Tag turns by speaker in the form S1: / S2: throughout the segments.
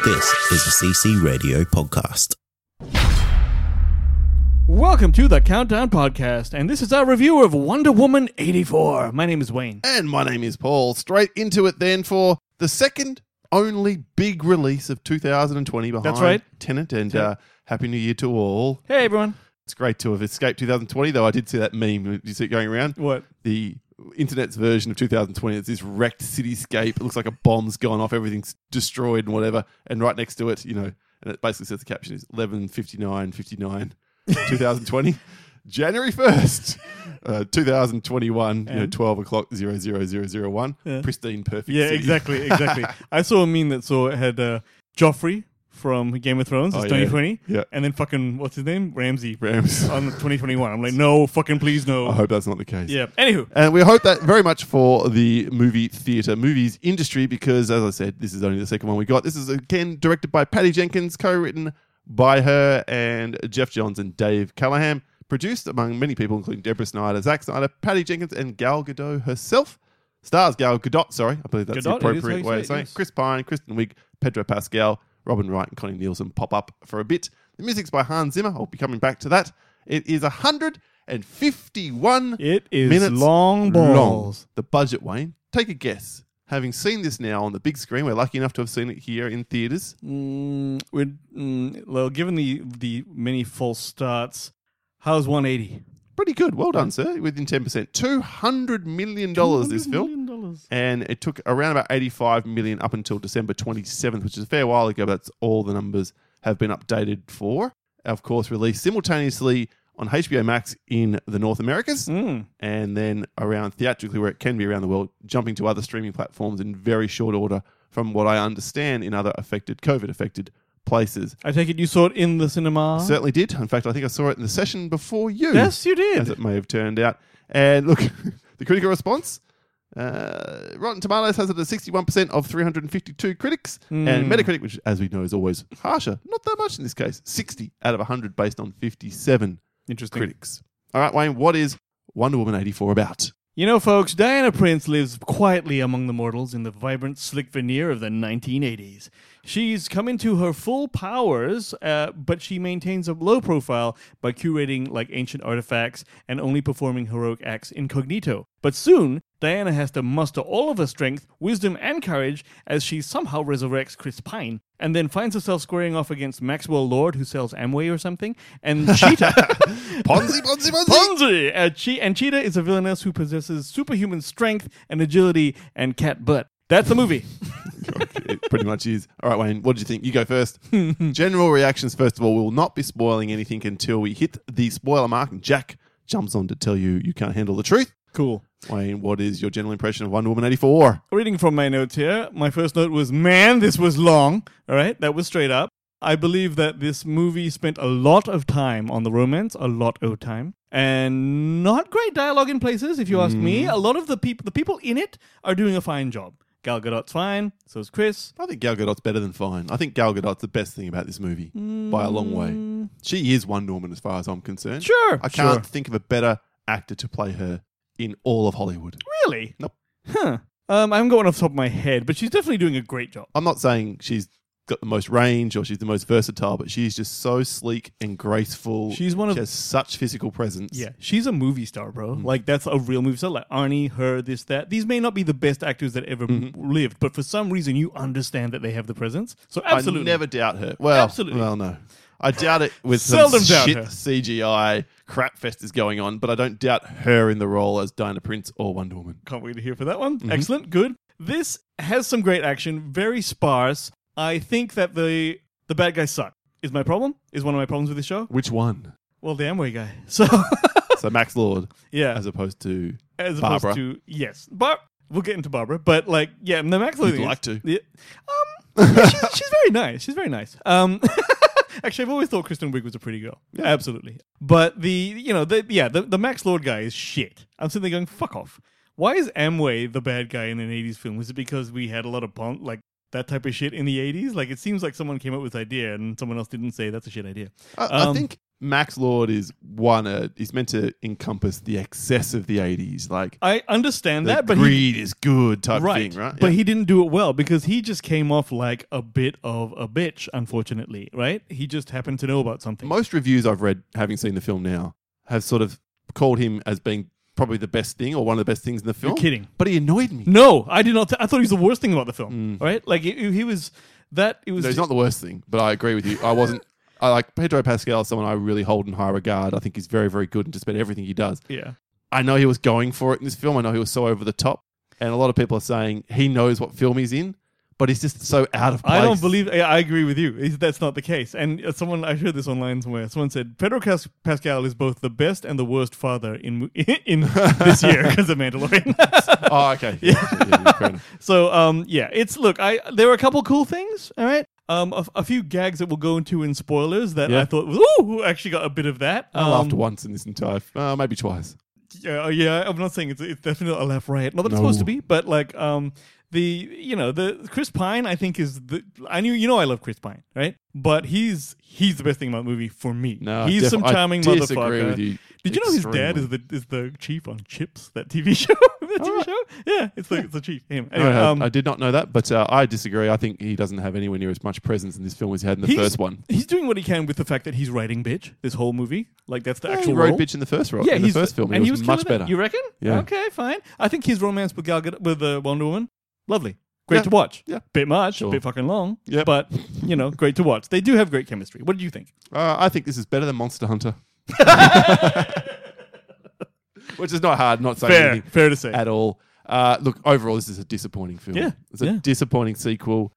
S1: This is a CC Radio podcast.
S2: Welcome to the Countdown Podcast, and this is our review of Wonder Woman 84. My name is Wayne.
S3: And my name is Paul. Straight into it then for the second only big release of 2020 behind
S2: That's right.
S3: Tenet, and Happy New Year to all.
S2: Hey, everyone.
S3: It's great to have escaped 2020, though I did see that meme. Did you see it going around?
S2: What?
S3: The internet's version of 2020. It's this wrecked cityscape. It looks like a bomb's gone off. Everything's destroyed and whatever. And right next to it, and it basically says the caption is 11:59:59 2020. January 1st, 2021, 12 o'clock, 00001.
S2: Yeah.
S3: Pristine, perfect
S2: Yeah,
S3: city.
S2: exactly. I saw a meme that had Joffrey from Game of Thrones, it's 2020,
S3: Yeah.
S2: and then fucking, what's his name? Ramsey.
S3: Rams.
S2: On 2021. I'm like, no, fucking please no.
S3: I hope that's not the case.
S2: Yeah. Anywho.
S3: And we hope that very much for the movies industry, because, as I said, this is only the second one we got. This is, again, directed by Patty Jenkins, co-written by her and Jeff Johns and Dave Callahan. Produced among many people, including Deborah Snyder, Zack Snyder, Patty Jenkins, and Gal Gadot herself. Stars Gal Gadot, sorry. I believe that's
S2: Gadot,
S3: the appropriate way of
S2: it,
S3: saying it.
S2: yes.
S3: Chris Pine, Kristen Wiig, Pedro Pascal, Robin Wright, and Connie Nielsen pop up for a bit. The music's by Hans Zimmer. I'll be coming back to that. It is 151
S2: It is
S3: minutes
S2: long balls.
S3: The budget, Wayne. Take a guess. Having seen this now on the big screen, we're lucky enough to have seen it here in theatres.
S2: Well, given the many false starts, how's 180?
S3: Pretty good. Well done, sir. Within 10%. $200 million this film.
S2: $200 million.
S3: And it took around about $85 million up until December 27th, which is a fair while ago, but that's all the numbers have been updated for. Of course, released simultaneously on HBO Max in the North Americas, and then around theatrically where it can be around the world, jumping to other streaming platforms in very short order from what I understand in other COVID-affected places.
S2: I take it you saw it in the cinema?
S3: Certainly did. In fact, I think I saw it in the session before you.
S2: Yes, you did.
S3: As it may have turned out. And look, the critical response, Rotten Tomatoes has it at 61% of 352 critics, and Metacritic, which as we know is always harsher, not that much in this case, 60 out of 100 based on 57
S2: Interesting.
S3: critics. All right, Wayne, what is Wonder Woman 84 about?
S2: You know, folks, Diana Prince lives quietly among the mortals in the vibrant, slick veneer of the 1980s. She's come into her full powers, but she maintains a low profile by curating like ancient artifacts and only performing heroic acts incognito. But soon, Diana has to muster all of her strength, wisdom, and courage as she somehow resurrects Chris Pine, and then finds herself squaring off against Maxwell Lord, who sells Amway or something, and Cheetah.
S3: Ponzi!
S2: Ponzi! And Cheetah is a villainess who possesses superhuman strength and agility and cat butt. That's the movie.
S3: It pretty much is. All right, Wayne, what did you think? You go first. General reactions, first of all. We will not be spoiling anything until we hit the spoiler mark, and Jack jumps on to tell you can't handle the truth.
S2: Cool.
S3: Wayne, what is your general impression of Wonder Woman 84?
S2: Reading from my notes here, my first note was, man, this was long. All right, that was straight up. I believe that this movie spent a lot of time on the romance, and not great dialogue in places, if you ask me. A lot of the people in it are doing a fine job. Gal Gadot's fine, so is Chris.
S3: I think Gal Gadot's better than fine. I think Gal Gadot's the best thing about this movie by a long way. She is Wonder Woman as far as I'm concerned.
S2: Sure.
S3: I can't think of a better actor to play her in all of Hollywood.
S2: Really?
S3: Nope.
S2: Huh. I haven't got one off the top of my head, but she's definitely doing a great job.
S3: I'm not saying she's got the most range or she's the most versatile, but she's just so sleek and graceful. She has such physical presence.
S2: Yeah, she's a movie star, bro. Like, that's a real movie star. Like Arnie, her, this, that. These may not be the best actors that ever lived, but for some reason you understand that they have the presence. So absolutely.
S3: I never doubt her. Well,
S2: absolutely.
S3: Well, no. I doubt it with
S2: Seldom
S3: some
S2: doubt
S3: shit
S2: her.
S3: CGI crap fest is going on, but I don't doubt her in the role as Diana Prince or Wonder Woman.
S2: Can't wait to hear for that one. Excellent, good. This has some great action, very sparse. I think that the bad guys suck. Is my problem? Is one of my problems with this show?
S3: Which one?
S2: Well, the Amway guy. So
S3: So Max Lord,
S2: yeah,
S3: as opposed to
S2: Barbara.
S3: Opposed
S2: to yes, we'll get into Barbara, but like the Max Lord.
S3: You'd like to.
S2: Yeah, she's very nice. She's very nice. Actually, I've always thought Kristen Wiig was a pretty girl. Yeah. Absolutely. But the Max Lord guy is shit. I'm sitting there going, fuck off. Why is Amway the bad guy in an 80s film? Was it because we had a lot of that type of shit in the 80s? Like, it seems like someone came up with this idea and someone else didn't say that's a shit idea.
S3: I think Max Lord is he's meant to encompass the excess of the 80s. Like,
S2: I understand
S3: the
S2: that, but
S3: greed is good type
S2: right,
S3: thing, right?
S2: But
S3: Yeah.
S2: he didn't do it well because he just came off like a bit of a bitch, unfortunately, right? He just happened to know about something.
S3: Most reviews I've read, having seen the film now, have sort of called him as being probably the best thing or one of the best things in the film.
S2: You're kidding.
S3: But he annoyed me.
S2: No, I did not. I thought he was the worst thing about the film, right? Like, he was that. It was.
S3: No, he's not the worst thing, but I agree with you. I like Pedro Pascal, someone I really hold in high regard. I think he's very, very good in just about everything he does.
S2: Yeah.
S3: I know he was going for it in this film. I know he was so over the top. And a lot of people are saying he knows what film he's in, but he's just so out of place.
S2: I don't believe. I agree with you. That's not the case. And I heard this online somewhere. Someone said Pedro Pascal is both the best and the worst father in this year because of Mandalorian.
S3: Oh, okay. Yeah, fair enough.
S2: So, it's look. There were a couple cool things. All right. A few gags that we'll go into in spoilers that I thought, actually got a bit of that.
S3: I laughed once in this entire, maybe twice.
S2: Yeah. I'm not saying it's definitely not a laugh riot. Not that it's supposed to be, but like, the Chris Pine, I think I love Chris Pine, right? But he's the best thing about the movie for me.
S3: No,
S2: he's some charming
S3: I disagree
S2: motherfucker.
S3: with you.
S2: Did you know his dad
S3: extremely.
S2: is the chief on Chips, that TV show? Yeah, it's the chief. Him. Anyway,
S3: I did not know that, but I disagree. I think he doesn't have anywhere near as much presence in this film as he had in the first one.
S2: He's doing what he can with the fact that he's writing bitch this whole movie. Like, that's the
S3: He
S2: actual
S3: wrote
S2: role.
S3: bitch in the first role.
S2: Yeah,
S3: in the first film,
S2: and
S3: he was much
S2: killing it.
S3: better.
S2: You reckon?
S3: Yeah.
S2: Okay, fine. I think his romance with Wonder Woman, lovely. Great to watch.
S3: Yeah.
S2: Bit much,
S3: Sure.
S2: bit fucking long.
S3: Yep.
S2: But, great to watch. They do have great chemistry. What did you think?
S3: I think this is better than Monster Hunter. Which is not hard, not saying anything
S2: Fair to say.
S3: at all. Look, overall, this is a disappointing film.
S2: Yeah,
S3: It's a disappointing sequel.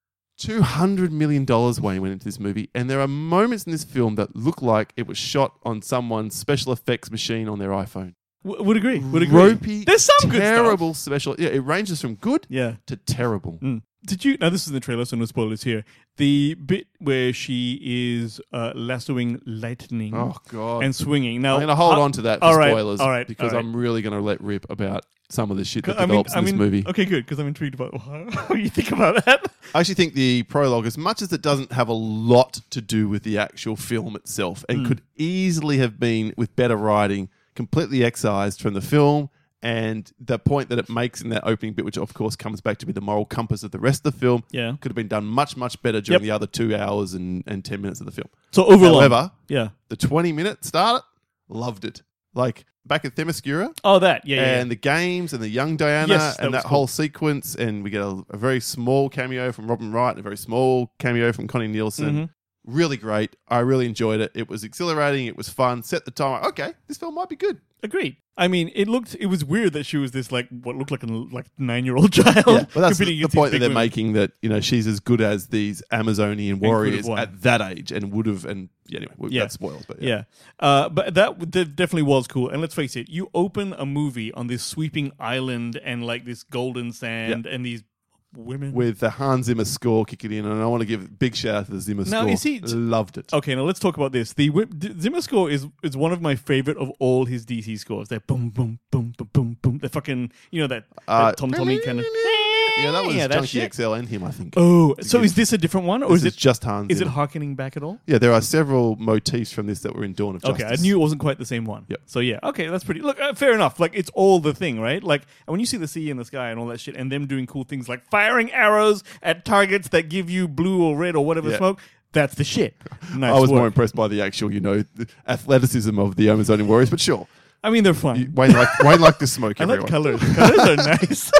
S3: $200 million, Wayne, went into this movie, and there are moments in this film that look like it was shot on someone's special effects machine on their iPhone.
S2: Would agree.
S3: Ropey,
S2: There's some good stuff.
S3: terrible special. Yeah, it ranges from good
S2: Yeah.
S3: to terrible.
S2: Did you? Now, this is in the trailer, so no spoilers here. The bit where she is lassoing lightning
S3: Oh, God.
S2: and swinging. Now,
S3: I'm going to hold on to that for
S2: all right,
S3: spoilers
S2: all right,
S3: because
S2: all right.
S3: I'm really going to let rip about some of the shit that
S2: I
S3: develops in this movie.
S2: Okay, good, because I'm intrigued about how you think about that.
S3: I actually think the prologue, as much as it doesn't have a lot to do with the actual film itself and could easily have been, with better writing, completely excised from the film, and the point that it makes in that opening bit, which of course comes back to be the moral compass of the rest of the film,
S2: Yeah.
S3: could have been done much, much better during the other 2 hours and 10 minutes of the film.
S2: So overall,
S3: However,
S2: yeah.
S3: the 20-minute start, loved it. Like, back at Themyscira,
S2: Oh, that, yeah.
S3: and the games and the young Diana
S2: Yes, that
S3: and
S2: was
S3: that
S2: cool.
S3: whole sequence, and we get a very small cameo from Robin Wright and a very small cameo from Connie Nielsen. Really great. I really enjoyed it. It was exhilarating. It was fun. Set the time. Okay, this film might be good.
S2: Agreed. I mean, it was weird that she was this what looked like a 9-year-old child.
S3: Yeah, but that's
S2: competing
S3: the
S2: against
S3: point that
S2: these
S3: they're
S2: big women.
S3: making, that she's as good as these Amazonian warriors
S2: won.
S3: at that age, and would have. And anyway, that spoils. But
S2: Yeah. But that definitely was cool. And let's face it, you open a movie on this sweeping island and like this golden sand and these women.
S3: with the Hans Zimmer score kicking in, and I want to give a big shout out to the Zimmer
S2: Now,
S3: score.
S2: you see-
S3: Loved it.
S2: Okay, now let's talk about this. The Zimmer score is one of my favorite of all his DC scores. That boom, boom, boom, boom, boom, boom. The fucking, that tom-tommy kind of...
S3: Yeah, that was
S2: that
S3: Junkie
S2: shit.
S3: XL and him, I think.
S2: Oh, so is this a different one? Or
S3: This
S2: is
S3: is
S2: it
S3: just Hans
S2: Is it
S3: Zimmer.
S2: harkening back at all?
S3: Yeah, there are several motifs from this that were in Dawn of Justice.
S2: Okay, I knew it wasn't quite the same one.
S3: Yep.
S2: So yeah, okay, that's pretty. Look, fair enough. Like, it's all the thing, right? Like, and when you see the sea in the sky and all that shit, and them doing cool things like firing arrows at targets that give you blue or red or whatever
S3: Yeah.
S2: smoke, that's the shit. Nice
S3: I was
S2: work.
S3: more impressed by the actual, the athleticism of the Amazonian warriors, but sure.
S2: I mean, they're fun.
S3: Wayne liked the smoke,
S2: I like
S3: everyone.
S2: colors. Colors are nice.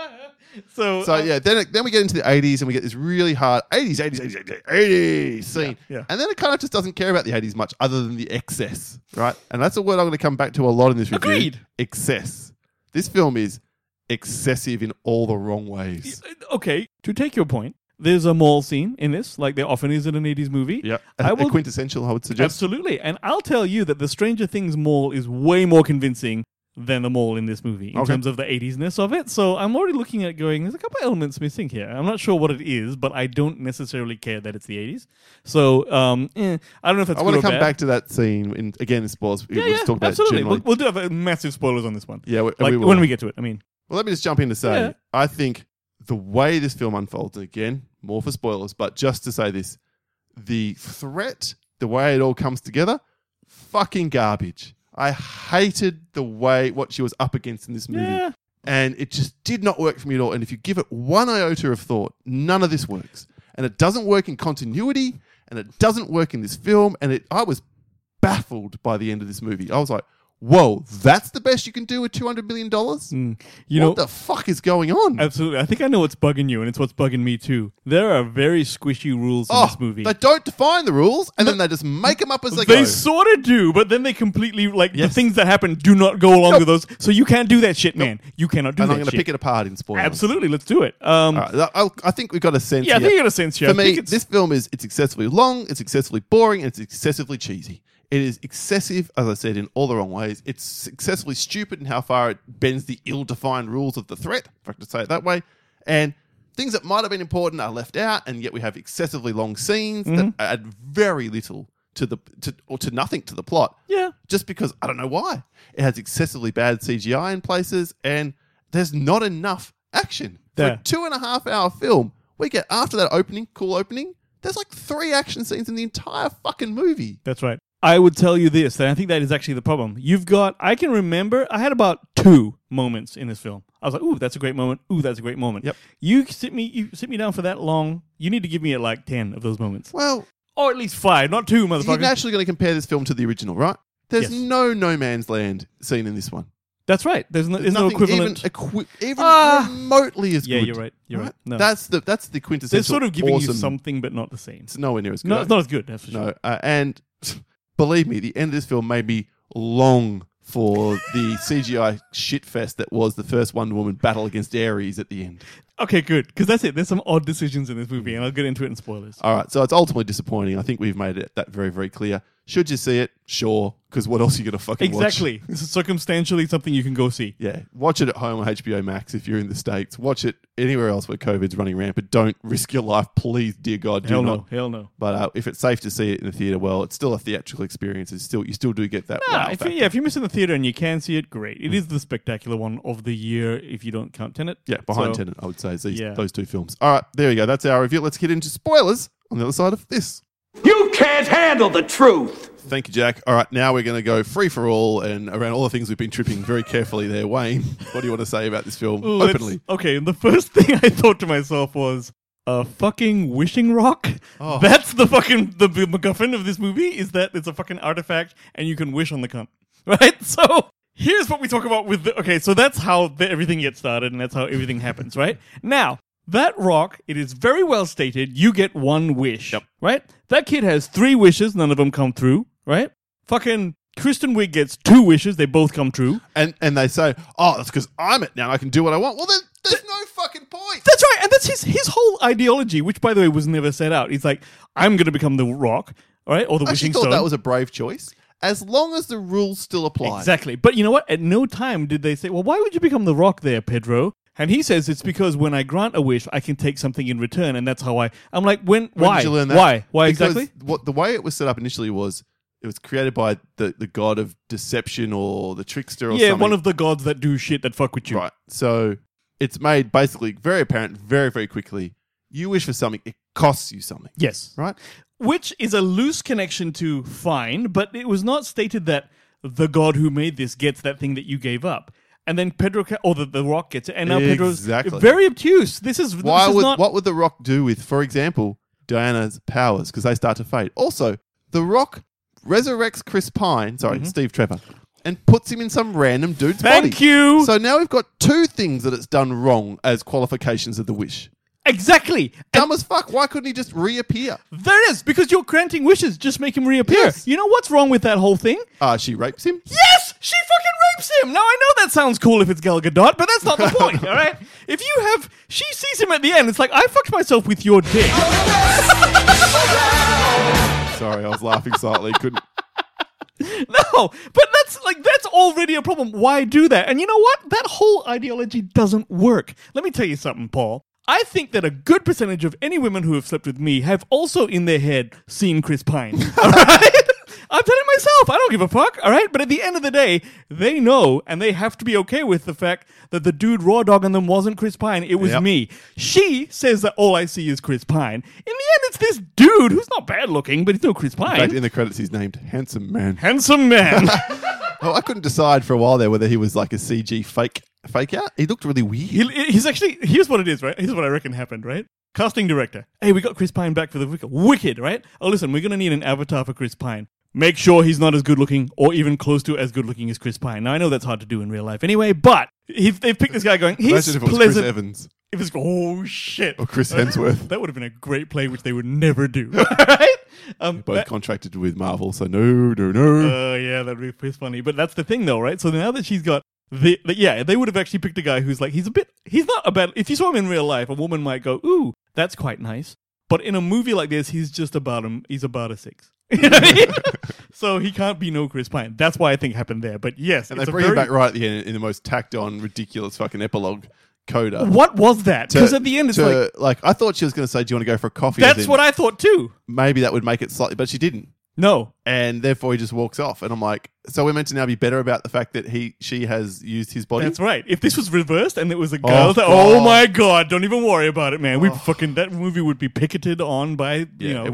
S2: So
S3: yeah, then we get into the 80s and we get this really hard 80s scene.
S2: Yeah.
S3: And then it kind of just doesn't care about the 80s much other than the excess, right? And that's a word I'm going to come back to a lot in this review.
S2: Agreed.
S3: Excess. This film is excessive in all the wrong ways.
S2: Okay, to take your point, there's a mall scene in this, like there often is in an 80s movie.
S3: Yeah.
S2: I
S3: A
S2: will
S3: quintessential, I would suggest.
S2: Absolutely. And I'll tell you that the Stranger Things mall is way more convincing than the mall in this movie in terms of the 80s-ness of it. So I'm already looking at going, there's a couple elements missing here. I'm not sure what it is, but I don't necessarily care that it's the 80s. So I don't know if that's
S3: I want
S2: good
S3: to
S2: or
S3: come
S2: bad.
S3: back to that scene. Again, in spoilers.
S2: Yeah,
S3: We'll just talk about it
S2: absolutely.
S3: generally.
S2: We'll do have massive spoilers on this one.
S3: Yeah, we
S2: like
S3: will.
S2: when we get to it. I mean,
S3: Well, let me just jump in to say,
S2: Yeah.
S3: I think the way this film unfolds, and again, more for spoilers, but just to say this, the threat, the way it all comes together, fucking garbage. I hated what she was up against in this movie.
S2: Yeah.
S3: And it just did not work for me at all. And if you give it one iota of thought, none of this works. And it doesn't work in continuity, and it doesn't work in this film. And I was baffled by the end of this movie. I was like, whoa, that's the best you can do with $200 million? What the fuck is going on?
S2: Absolutely. I think I know what's bugging you, and it's what's bugging me too. There are very squishy rules in this movie.
S3: They don't define the rules, and then they just make them up as they
S2: They
S3: go.
S2: sort of do, but then they completely, the things that happen do not go along with those. So you can't do that shit, man. You cannot do
S3: And
S2: that
S3: I'm going to
S2: shit.
S3: pick it apart in spoilers.
S2: Absolutely. Let's do it.
S3: All right, I think we've got a sense
S2: Yeah, I
S3: here.
S2: think you got a sense here.
S3: For me, this film it's excessively long, it's excessively boring, and it's excessively cheesy. It is excessive, as I said, in all the wrong ways. It's excessively stupid in how far it bends the ill-defined rules of the threat, if I could say it that way. And things that might have been important are left out, and yet we have excessively long scenes that add very little to nothing to the plot.
S2: Yeah.
S3: Just because I don't know why. It has excessively bad CGI in places, and there's not enough action. For a 2.5 hour film, we get after that cool opening, there's like 3 action scenes in the entire fucking movie.
S2: That's right. I would tell you this, and I think that is actually the problem. I can remember, I had about 2 moments in this film. I was like, ooh, that's a great moment. Ooh, that's a great moment.
S3: Yep.
S2: You sit me down for that long, you need to give me at like 10 of those moments.
S3: Well,
S2: Or at least 5, not 2, motherfucker.
S3: you're naturally going to compare this film to the original, right? There's
S2: Yes.
S3: no man's land scene in this one.
S2: That's right. There's no
S3: Nothing
S2: equivalent.
S3: even remotely as good.
S2: Yeah, you're right. You're right. No.
S3: That's the quintessential.
S2: They're sort of giving
S3: awesome.
S2: you something, but not the same.
S3: It's nowhere near as good.
S2: No, it's not as good, that's for sure.
S3: No, and believe me, the end of this film made me long for the CGI shitfest that was the first Wonder Woman battle against Ares at the end.
S2: Okay, good. Because that's it. There's some odd decisions in this movie, and I'll get into it in spoilers.
S3: All right, so it's ultimately disappointing. I think we've made that very, very clear. Should you see it? Sure, because what else are you going to fucking watch?
S2: Exactly. This is circumstantially something you can go see.
S3: Yeah, watch it at home on HBO Max if you're in the States. Watch it anywhere else where COVID's running rampant. Don't risk your life, please, dear God, do not.
S2: Hell no.
S3: But if it's safe to see it in the theater, well, it's still a theatrical experience. You still do get that wow factor.
S2: If you're missing the theater and you can see it, great. It is the spectacular one of the year if you don't count Tenet.
S3: Yeah, behind Tenet, I would say, is those 2 films. All right, there we go. That's our review. Let's get into spoilers on the other side of this.
S4: You can't handle the truth!
S3: Thank you, Jack. All right, now we're going to go free for all and around all the things we've been tripping very carefully there. Wayne, what do you want to say about this film openly?
S2: Okay, the first thing I thought to myself was, a fucking wishing rock?
S3: Oh.
S2: That's the MacGuffin of this movie, is that it's a fucking artifact and you can wish on the cunt. Right? So, here's what we talk about with so that's how everything gets started and that's how everything happens, right? Now, that rock, it is very well stated, you get 1 wish.
S3: Yep.
S2: Right? That kid has 3 wishes, none of them come through, right? Fucking Kristen Wiig gets 2 wishes, they both come true.
S3: And they say, oh, that's because I'm it now. I can do what I want. Well, then there's no fucking point.
S2: That's right, and that's his whole ideology, which, by the way, was never set out. He's like, I'm going to become the rock, all right, or the
S3: I actually
S2: wishing
S3: thought
S2: stone.
S3: that was a brave choice, as long as the rules still apply.
S2: Exactly. But you know what? At no time did they say, well, why would you become the rock there, Pedro? And he says it's because when I grant a wish, I can take something in return, and that's how I'm like,
S3: When
S2: why?
S3: did you learn that?
S2: Why
S3: Because
S2: exactly?
S3: the way it was set up initially was it was created by the god of deception or the trickster or
S2: Yeah,
S3: something.
S2: one of the gods that do shit that fuck with you.
S3: Right. So it's made basically very apparent very, very quickly. You wish for something, it costs you something.
S2: Yes.
S3: Right?
S2: Which is a loose connection to fine, but it was not stated that the god who made this gets that thing that you gave up. And then Pedro, or the Rock gets it, and now Pedro's
S3: Exactly.
S2: very obtuse.
S3: What would the Rock do with, for example, Diana's powers? Because they start to fade. Also, the Rock resurrects Chris Pine, Steve Trevor, and puts him in some random dude's body.
S2: Thank you.
S3: So now we've got 2 things that it's done wrong as qualifications of the wish.
S2: Exactly.
S3: Dumb as fuck. Why couldn't he just reappear?
S2: There it is, because you're granting wishes. Just make him reappear.
S3: Yes.
S2: You know what's wrong with that whole thing?
S3: She rapes him.
S2: Yes! She fucking rapes him! Now, I know that sounds cool if it's Gal Gadot, but that's not the point, all right? If you have... She sees him at the end, it's like, I fucked myself with your dick.
S3: Sorry, I was laughing silently. Couldn't.
S2: No, but that's already a problem. Why do that? And you know what? That whole ideology doesn't work. Let me tell you something, Paul. I think that a good percentage of any women who have slept with me have also in their head seen Chris Pine. All right? I've done it myself. I don't give a fuck. All right? But at the end of the day, they know and they have to be okay with the fact that the dude raw dogging them wasn't Chris Pine. It was
S3: Yep.
S2: me. She says that all I see is Chris Pine. In the end, it's it's this dude who's not bad looking, but he's no Chris
S3: In fact,
S2: Pine.
S3: in the credits, he's named Handsome Man.
S2: Handsome man.
S3: Oh, I couldn't decide for a while there whether he was like a CG fake out. He looked really weird.
S2: He's actually, here's what it is, right? Here's what I reckon happened, right? Casting director. Hey, we got Chris Pine back for the Wicked, right? Oh, listen, we're going to need an avatar for Chris Pine. Make sure he's not as good looking or even close to as good looking as Chris Pine. Now, I know that's hard to do in real life anyway, but they've picked this guy going, he's
S3: Imagine if it was
S2: pleasant.
S3: Chris Evans
S2: It was, oh shit.
S3: or Chris Hemsworth.
S2: That would have been a great play, which they would never do. Right?
S3: Both contracted with Marvel, so no.
S2: Oh, yeah, that'd be pretty funny. But that's the thing, though, right? So now that she's got yeah, they would have actually picked a guy who's like, he's not a bad, if you saw him in real life, a woman might go, ooh, that's quite nice. But in a movie like this, he's about a 6. You know what I mean? So he can't be no Chris Pine. That's why I think it happened there. But yes,
S3: And they bring him back right at the end in the most tacked on, ridiculous fucking epilogue coda.
S2: What was that? Because at the end, it's like,
S3: I thought she was going to say, do you want to go for a coffee?
S2: that's what I thought too.
S3: Maybe that would make it slightly, but she didn't.
S2: No.
S3: And therefore he just walks off. And I'm like, so we're meant to now be better about the fact that she has used his body?
S2: That's right. If this was reversed and it was a girl,
S3: Oh,
S2: oh
S3: God.
S2: my God, don't even worry about it, man. That movie would be picketed on by,
S3: It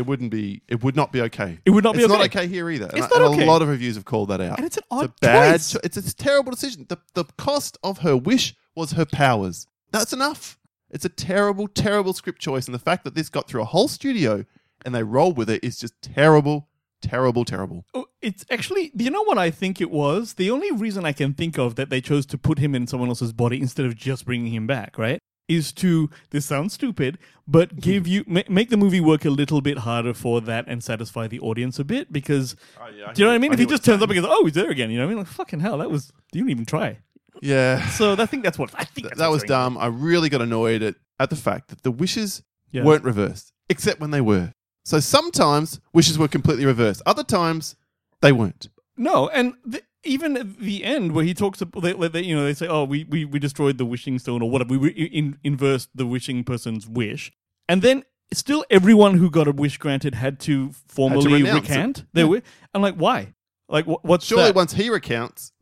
S3: would not be okay.
S2: It would not be
S3: It's
S2: okay.
S3: not okay here either.
S2: It's
S3: and
S2: not
S3: a
S2: okay.
S3: lot of reviews have called that out.
S2: And it's an odd
S3: bad
S2: choice.
S3: It's a terrible decision. The cost of her wish was her powers. That's enough. It's a terrible, terrible script choice. And the fact that this got through a whole studio and they rolled with it is just terrible. Terrible.
S2: Oh, it's actually, you know what I think it was? The only reason I can think of that they chose to put him in someone else's body instead of just bringing him back, right? Is to, this sounds stupid, but give you, make the movie work a little bit harder for that and satisfy the audience a bit because, do you know what I mean? If he just turns up and goes, oh, he's there again, you know what I mean? Like, fucking hell, you didn't even try.
S3: Yeah.
S2: So I think that's what,
S3: That was dumb. I really got annoyed at the fact that the wishes
S2: Yeah.
S3: weren't reversed, except when they were. So sometimes wishes were completely reversed. Other times, they weren't.
S2: No, and even at the end where he talks, they say, "Oh, we destroyed the wishing stone or whatever. We inversed the wishing person's wish," and then still everyone who got a wish granted had to formally
S3: renounce
S2: recant their wish. I'm like, why? Like, what's
S3: Surely
S2: that?
S3: once he renounces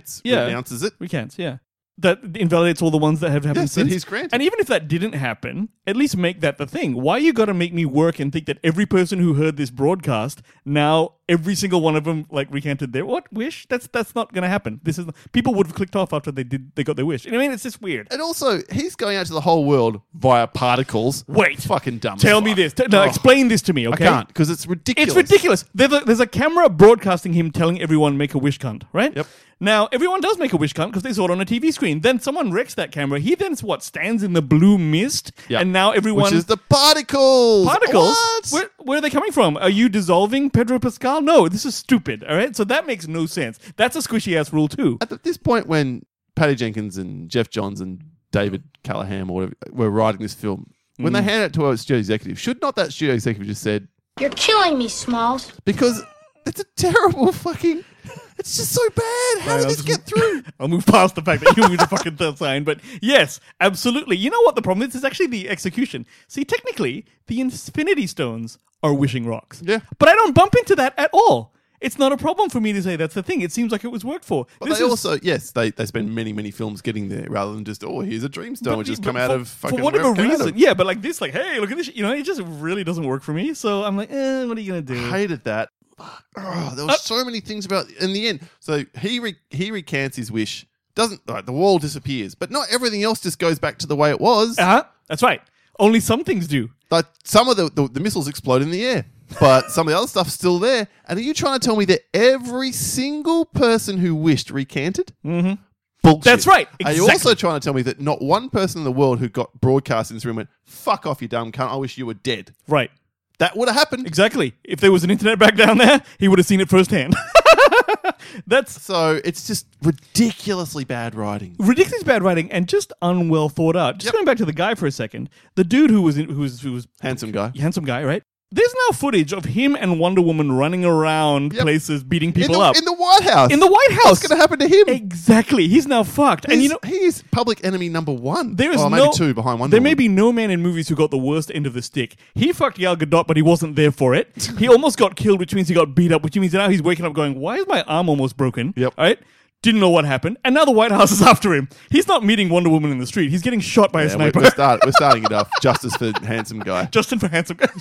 S3: it,
S2: Recants, yeah. That invalidates all the ones that have happened
S3: yes, that
S2: since.
S3: he's granted.
S2: And even if that didn't happen, at least make that the thing. Why you got to make me work and think that every person who heard this broadcast, now every single one of them like recanted their wish? That's not going to happen. People would have clicked off after they got their wish. You know what I mean? It's just weird.
S3: And also, he's going out to the whole world via particles.
S2: Wait.
S3: Fucking dumb.
S2: Tell
S3: as
S2: me
S3: fuck.
S2: this. No, explain this to me,
S3: I
S2: okay?
S3: can't, because it's ridiculous.
S2: It's ridiculous. There's a camera broadcasting him telling everyone make a wish cunt, right?
S3: Yep.
S2: Now, everyone does make a wish cunt because they saw it on a TV screen. Then someone wrecks that camera. He then, stands in the blue mist,
S3: Yep.
S2: and now everyone...
S3: Which is the particles.
S2: Particles?
S3: What?
S2: Where are they coming from? Are you dissolving Pedro Pascal? No, this is stupid, all right? So that makes no sense. That's a squishy-ass rule, too.
S3: At this point, when Patty Jenkins and Jeff Johns and David Callahan or whatever were writing this film, when they handed it to a studio executive, should not that studio executive just said,
S5: You're killing me, Smalls.
S3: because it's a terrible fucking... It's just so bad. How did this get through?
S2: I'll move past the fact that you moved the fucking third sign, but yes, absolutely. You know what the problem is? It's actually the execution. See, technically, the Infinity Stones are wishing rocks.
S3: Yeah.
S2: But I don't bump into that at all. It's not a problem for me to say that's the thing. It seems like it was worked for.
S3: But they spend many, many films getting there rather than just, here's a Dreamstone which has come out of fucking...
S2: For whatever
S3: wherever it came out
S2: reason.
S3: of.
S2: Yeah, but like this, like, hey, look at this. It just really doesn't work for me. So I'm like, what are you going to do?
S3: Hated that. There were so many things about in the end. So he recants his wish. The wall disappears, but not everything else just goes back to the way it was.
S2: That's right. Only some things do.
S3: Like some of the missiles explode in the air, but some of the other stuff's still there. And are you trying to tell me that every single person who wished recanted? Mm-hmm. Bullshit.
S2: That's right.
S3: Are you also trying to tell me that not one person in the world who got broadcast in this room went, fuck off, you dumb cunt, I wish you were dead?
S2: Right.
S3: That would have happened.
S2: Exactly. If there was an internet back down there, he would have seen it firsthand.
S3: So it's just ridiculously bad writing.
S2: Ridiculously bad writing and just unwell thought out. Just going back to the guy for a second, the dude who was
S3: Handsome guy.
S2: handsome guy, right? There's now footage of him and Wonder Woman running around places, beating people up.
S3: In the White House.
S2: In the White House.
S3: What's going to happen to him?
S2: Exactly. He's now fucked. And
S3: He's public enemy number one.
S2: there is
S3: maybe two behind Wonder
S2: There
S3: Woman.
S2: may be no man in movies who got the worst end of the stick. He fucked Gal Gadot, but he wasn't there for it. He almost got killed, which means he got beat up, which means now he's waking up going, why is my arm almost broken?
S3: Yep.
S2: All right? didn't know what happened, and now the White House is after him. He's not meeting Wonder Woman in the street. He's getting shot by a
S3: Yeah,
S2: sniper.
S3: we're starting it off. Justice for handsome guy.
S2: Justin for handsome guy.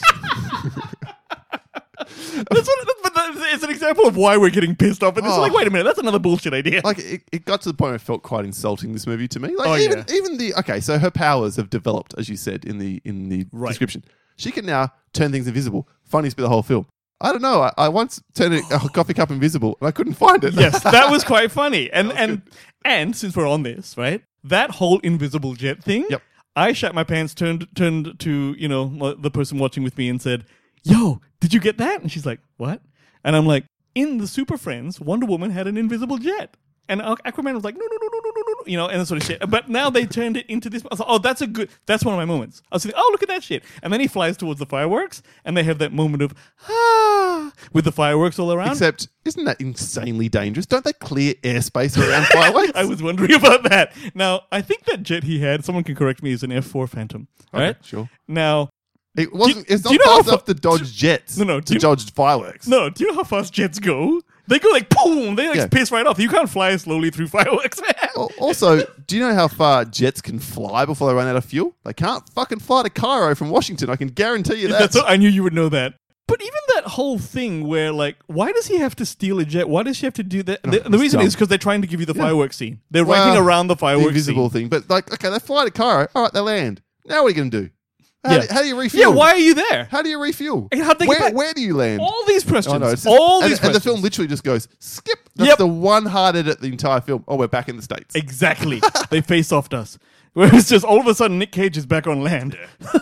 S2: It's an example of why we're getting pissed off. And it's like, wait a minute, that's another bullshit idea.
S3: Like it got to the point where it felt quite insulting, this movie, to me. Like
S2: Oh,
S3: even the okay, so her powers have developed, as you said in the description. She can now turn things invisible. Funniest bit of the whole film. I don't know. I once turned a coffee cup invisible and I couldn't find it.
S2: Yes, that was quite funny. And since we're on this, right? That whole invisible jet thing.
S3: Yep.
S2: I shat my pants, turned to, the person watching with me and said, "Yo, did you get that?" And she's like, "What?" And I'm like, "In the Super Friends, Wonder Woman had an invisible jet." And Aquaman was like, no, and that sort of shit. But now they turned it into this. I was like, that's one of my moments. I was thinking, look at that shit. And then he flies towards the fireworks, and they have that moment of, with the fireworks all around.
S3: Except, isn't that insanely dangerous? Don't they clear airspace around fireworks?
S2: I was wondering about that. Now, I think that jet he had, someone can correct me, is an F4 Phantom.
S3: Okay,
S2: Right?
S3: sure.
S2: Now,
S3: It wasn't. It's
S2: do
S3: not
S2: you know how
S3: fast
S2: fa-
S3: enough to dodge jets.
S2: No,
S3: to dodge fireworks.
S2: no, do you know how fast jets go? They go like, boom, they
S3: Yeah.
S2: piss right off. You can't fly slowly through fireworks, man.
S3: Also, do you know how far jets can fly before they run out of fuel? They can't fucking fly to Cairo from Washington. I can guarantee you that.
S2: I knew you would know that. But even that whole thing where, like, why does he have to steal a jet? Why does she have to do that? The reason
S3: dumb.
S2: is because they're trying to give you the fireworks scene. They're writing around the
S3: the
S2: fireworks
S3: invisible
S2: scene.
S3: thing. But like, okay, they fly to Cairo. All right, they land. Now what are you going to do? How do you refuel?
S2: Yeah, why are you there?
S3: How do you refuel?
S2: And how'd they get back?
S3: Where do you land?
S2: All these questions.
S3: Oh, no, it's just-
S2: all these
S3: and
S2: questions.
S3: the film literally just goes, skip. That's
S2: Yep.
S3: the one hard edit the entire film. Oh, we're back in the States.
S2: Exactly. They face offed us. Whereas just all of a sudden Nick Cage is back on land.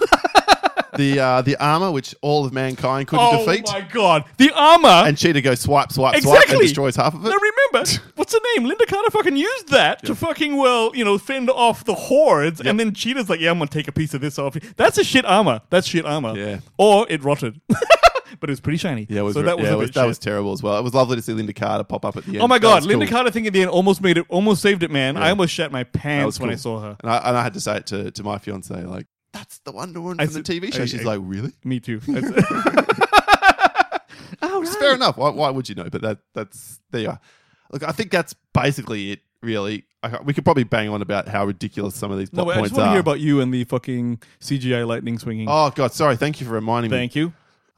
S3: The armor, which all of mankind couldn't defeat.
S2: Oh my god. The armor.
S3: And Cheetah goes swipe, swipe, swipe,
S2: Exactly.
S3: and destroys half of it.
S2: Now remember, what's her name? Linda Carter fucking used that to fucking, fend off the hordes, and then Cheetah's like, yeah, I'm gonna take a piece of this off. That's a shit armor. That's shit armor.
S3: Yeah.
S2: Or it rotted. But it was pretty shiny.
S3: Yeah, it was,
S2: so that was a bit
S3: that
S2: shit.
S3: was terrible as well. It was lovely to see Linda Carter pop up at the end.
S2: Oh my
S3: That
S2: god,
S3: was
S2: Linda
S3: cool.
S2: Carter thing at the end almost saved it, man.
S3: Yeah.
S2: I almost shat my
S3: That
S2: pants
S3: was
S2: when I
S3: cool.
S2: saw her.
S3: And I had to say it to my fiance, like, that's the Wonder Woman from the TV show. She's like, really?
S2: Me too.
S3: Which is fair enough. Why would you know? But that's there you are. Look, I think that's basically it. Really, we could probably bang on about how ridiculous some of these plot
S2: No, I
S3: points
S2: just want to
S3: are.
S2: hear about you and the fucking CGI lightning swinging.
S3: Oh God, sorry. Thank you for reminding me.
S2: Thank you.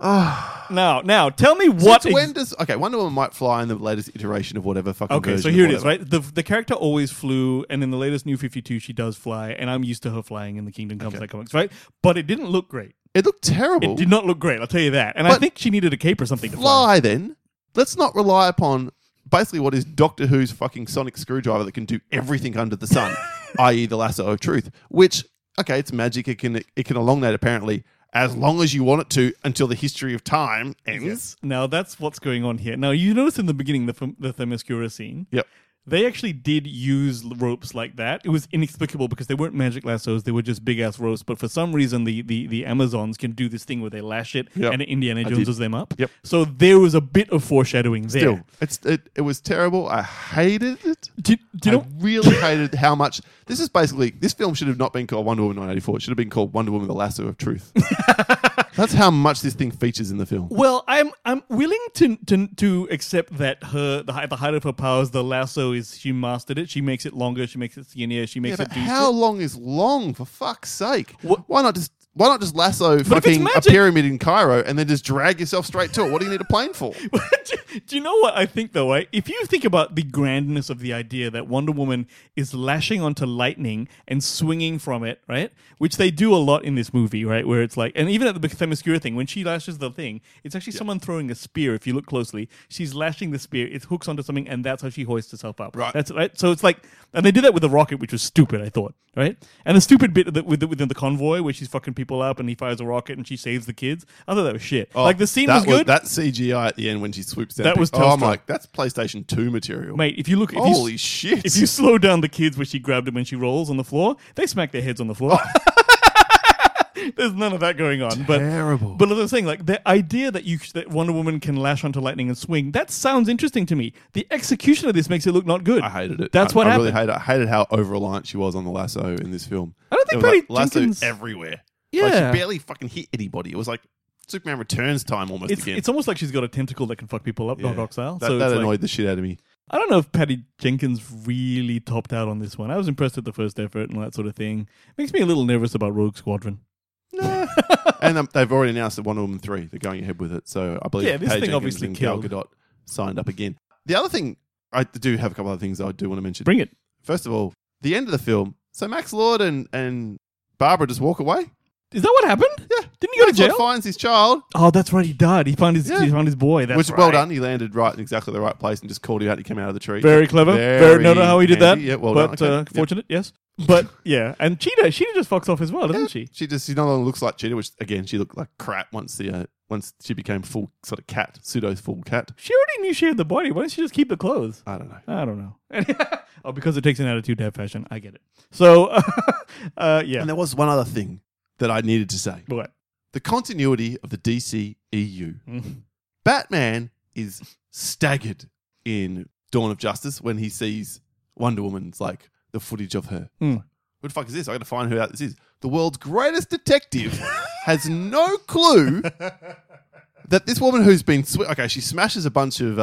S2: Now, tell me what.
S3: Since when does Wonder Woman might fly in the latest iteration of whatever fucking
S2: Okay,
S3: version
S2: so
S3: of
S2: here it is,
S3: whatever.
S2: right? The character always flew, and in the latest New 52, she does fly, and I'm used to her flying in the Kingdom Come comics, right? But it didn't look great.
S3: It looked terrible.
S2: It did not look great, I'll tell you that. And I
S3: But
S2: think she needed a cape or something to fly.
S3: Fly then. Let's not rely upon basically what is Doctor Who's fucking sonic screwdriver that can do everything under the sun, i.e. the lasso of truth. Which, okay, it's magic. It can elongate apparently as long as you want it to until the history of time ends.
S2: Now, that's what's going on here. Now, you notice in the beginning, the Themyscira scene,
S3: Yep.
S2: they actually did use ropes like that. It was inexplicable because they weren't magic lassos; they were just big ass ropes. But for some reason, the Amazons can do this thing where they lash it,
S3: Yep.
S2: and Indiana
S3: I
S2: Joneses
S3: did.
S2: them up.
S3: Yep.
S2: So there was a bit of foreshadowing there.
S3: Still, it was terrible. I hated it.
S2: Do you know?
S3: I really hated how much. This film should have not been called Wonder Woman 1984. It should have been called Wonder Woman: The Lasso of Truth. That's how much this thing features in the film.
S2: Well, I'm willing to accept that the height of her powers, the lasso is she mastered it. She makes it longer. She makes it skinnier. She makes
S3: Yeah,
S2: it
S3: but
S2: do
S3: how
S2: shit.
S3: long is long, for fuck's sake?
S2: What-
S3: Why not just lasso
S2: if it's
S3: fucking a
S2: magic-
S3: pyramid in Cairo and then just drag yourself straight to it? What do you need a plane for?
S2: Do you know what I think though, right? If you think about the grandness of the idea that Wonder Woman is lashing onto lightning and swinging from it, right? Which they do a lot in this movie, right? Where it's like, and even at the Themyscira thing, when she lashes the thing, it's actually someone throwing a spear. If you look closely, she's lashing the spear. It hooks onto something, and that's how she hoists herself up.
S3: Right.
S2: That's right. So it's like, and they did that with the rocket, which was stupid. I thought, right? And the stupid bit within the convoy where she's fucking people up and he fires a rocket and she saves the kids. I thought that was shit.
S3: Oh,
S2: like the scene
S3: that
S2: was good.
S3: That CGI at the end when she swoops down.
S2: That was
S3: oh, I'm
S2: Telstra.
S3: like, that's PlayStation 2 material.
S2: Mate, if you look,
S3: Holy shit.
S2: If you slow down the kids where she grabbed him when she rolls on the floor, they smack their heads on the floor. There's none of that going on.
S3: Terrible.
S2: But as I was saying, like the idea that Wonder Woman can lash onto lightning and swing, that sounds interesting to me. The execution of this makes it look not good.
S3: I hated it.
S2: That's what
S3: I
S2: happened.
S3: really hated it. I hated how over-reliant she was on the lasso in this film.
S2: I don't think
S3: There was,
S2: Patty
S3: lasso
S2: Jenkins-
S3: everywhere.
S2: Yeah.
S3: Like, she barely fucking hit anybody. It was like Superman Returns time almost again.
S2: It's almost like she's got a tentacle that can fuck people up, Doc Ock style.
S3: That
S2: So it's
S3: annoyed
S2: like,
S3: the shit out of me.
S2: I don't know if Patty Jenkins really topped out on this one. I was impressed with the first effort and all that sort of thing. Makes me a little nervous about Rogue Squadron.
S3: And they've already announced that Wonder Woman 3, they're going ahead with it. So I believe
S2: this
S3: Patty
S2: thing
S3: Jenkins
S2: obviously
S3: and Gal
S2: killed.
S3: Gadot signed up again. The other thing, I do have a couple other things I do want to mention.
S2: Bring it.
S3: First of all, the end of the film. So Max Lord and Barbara just walk away.
S2: Is that what happened?
S3: Yeah.
S2: Didn't he go to
S3: Max Lord
S2: jail?
S3: finds his child.
S2: Oh, that's right. He died. He found his boy. That's
S3: Which
S2: right.
S3: well done. He landed right in exactly the right place and just called him out. He came out of the tree.
S2: Very clever.
S3: Very
S2: Don't know how he did that.
S3: handy. Yeah, well
S2: but
S3: done. Okay. Yeah.
S2: fortunate, yes. But yeah, and Cheetah just fucks off as well, doesn't she?
S3: She no longer looks like Cheetah, which again she looked like crap once she became full sort of cat, pseudo full cat.
S2: She already knew she had the body. Why didn't she just keep the clothes?
S3: I don't know.
S2: I don't know. Oh, because it takes an attitude to have fashion. I get it. So, yeah.
S3: And there was one other thing that I needed to say.
S2: What?
S3: The continuity of the DC EU.
S2: Mhm.
S3: Batman is staggered in Dawn of Justice when he sees Wonder Woman's like the footage of her.
S2: Mm.
S3: What the fuck is this? I got to find who out this is. The world's greatest detective has no clue that this woman who's been she smashes a bunch of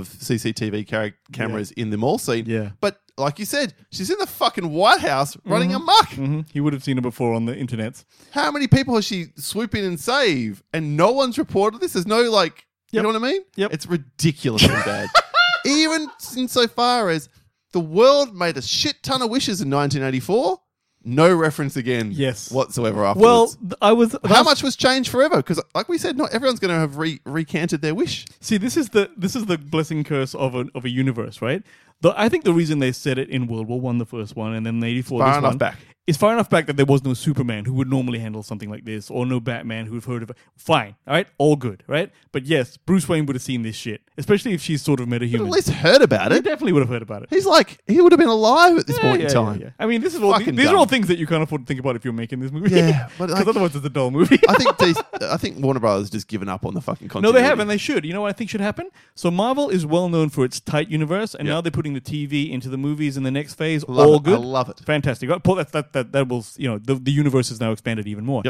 S3: CCTV cameras in the mall scene.
S2: Yeah.
S3: But like you said, she's in the fucking White House running amok.
S2: Mm-hmm. He would have seen her before on the internet.
S3: How many people has she swoop in and save? And no one's reported this? There's no you know what I mean?
S2: Yep.
S3: It's ridiculously bad. Even insofar as the world made a shit ton of wishes in 1984. No reference again whatsoever afterwards.
S2: Well,
S3: how much was changed forever? Because like we said, not everyone's going to have recanted their wish.
S2: See, this is the blessing curse of a universe, right? I think the reason they said it in World War I, the first one, and then 84,
S3: Far
S2: this
S3: enough
S2: one,
S3: back.
S2: is far enough back that there was no Superman who would normally handle something like this, or no Batman who've heard of it. Fine, all right, all good, right? But yes, Bruce Wayne would have seen this shit, especially if she's sort of
S3: But
S2: metahuman.
S3: at least heard about
S2: He
S3: it.
S2: definitely would have heard about it.
S3: He's he would have been alive at this point in time.
S2: I mean, this is all
S3: Fucking
S2: these are
S3: dumb.
S2: all things that you can't afford to think about if you're making this movie.
S3: Yeah, but
S2: because otherwise it's a dull movie.
S3: I think Warner Brothers just given up on the fucking
S2: No,
S3: continuity.
S2: they have, and they should. You know what I think should happen? So Marvel is well known for its tight universe, and now they're putting the TV into the movies in the next phase.
S3: Love
S2: all
S3: it.
S2: good.
S3: I love it.
S2: Fantastic. Right? Paul, that will, the universe is now expanded even more.
S3: Yep.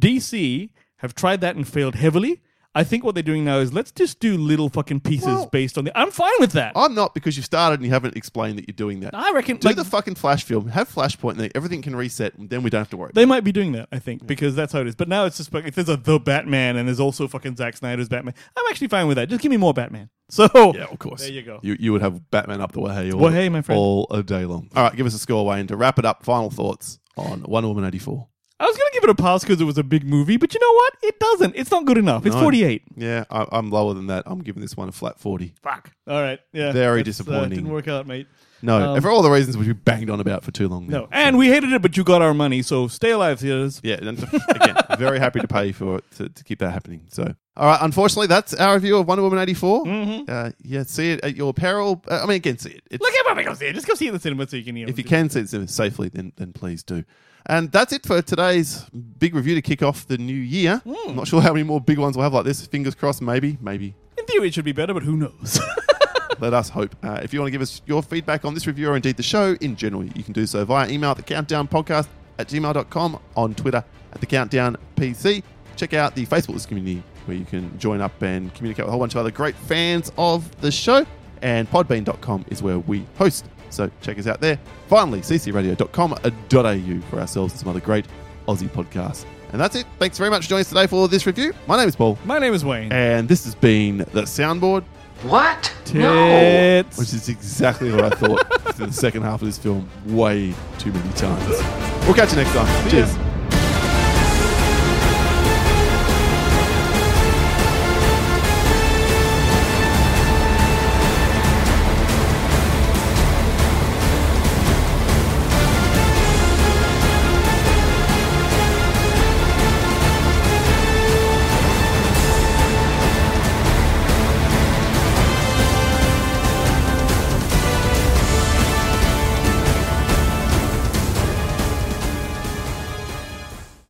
S2: DC have tried that and failed heavily. I think what they're doing now is let's just do little fucking pieces based on I'm fine with that.
S3: I'm not, because you've started and you haven't explained that you're doing that.
S2: I reckon
S3: Do the fucking Flash film, have Flashpoint, and then everything can reset, and then we don't have to worry.
S2: They might be doing that, I think, because that's how it is. But now it's just like, if there's The Batman and there's also fucking Zack Snyder's Batman, I'm actually fine with that. Just give me more Batman. So,
S3: yeah, of course.
S2: There you go.
S3: You would have Batman up the way
S2: My friend.
S3: all a day long. All right, give us a score, Wayne, to wrap it up. Final thoughts on Wonder Woman 84.
S2: I was going to give it a pass because it was a big movie, but you know what? It doesn't. It's not good enough. It's
S3: No.
S2: 48.
S3: Yeah, I'm lower than that. I'm giving this one a flat 40.
S2: Fuck. All right. Yeah.
S3: Very
S2: That's,
S3: disappointing.
S2: Didn't work out, mate.
S3: No, for all the reasons which we banged on about for too long now.
S2: No. And we hated it, but you got our money, so stay alive, theaters.
S3: Yeah, and again, very happy to pay for it to keep that happening. So, all right, unfortunately, that's our review of Wonder Woman 84. Yeah, see it at your peril. Again, see it.
S2: Look at me, go see it. Just go see it in the cinema so you can hear
S3: If you can see it safely, then please do. And that's it for today's big review to kick off the new year. I'm not sure how many more big ones we'll have like this. Fingers crossed, maybe.
S2: In theory, it should be better, but who knows?
S3: Let us hope. If you want to give us your feedback on this review or indeed the show in general, you can do so via email at thecountdownpodcast@gmail.com, on Twitter at thecountdownpc. Check out the Facebook community where you can join up and communicate with a whole bunch of other great fans of the show. And podbean.com is where we host. So check us out there. Finally, ccradio.com.au for ourselves and some other great Aussie podcasts. And that's it. Thanks very much for joining us today for this review. My name is Paul.
S2: My name is Wayne.
S3: And this has been The Soundboard,
S4: What?
S2: Tits.
S3: which is exactly what I thought in the second half of this film way too many times. We'll catch you next time. Cheers.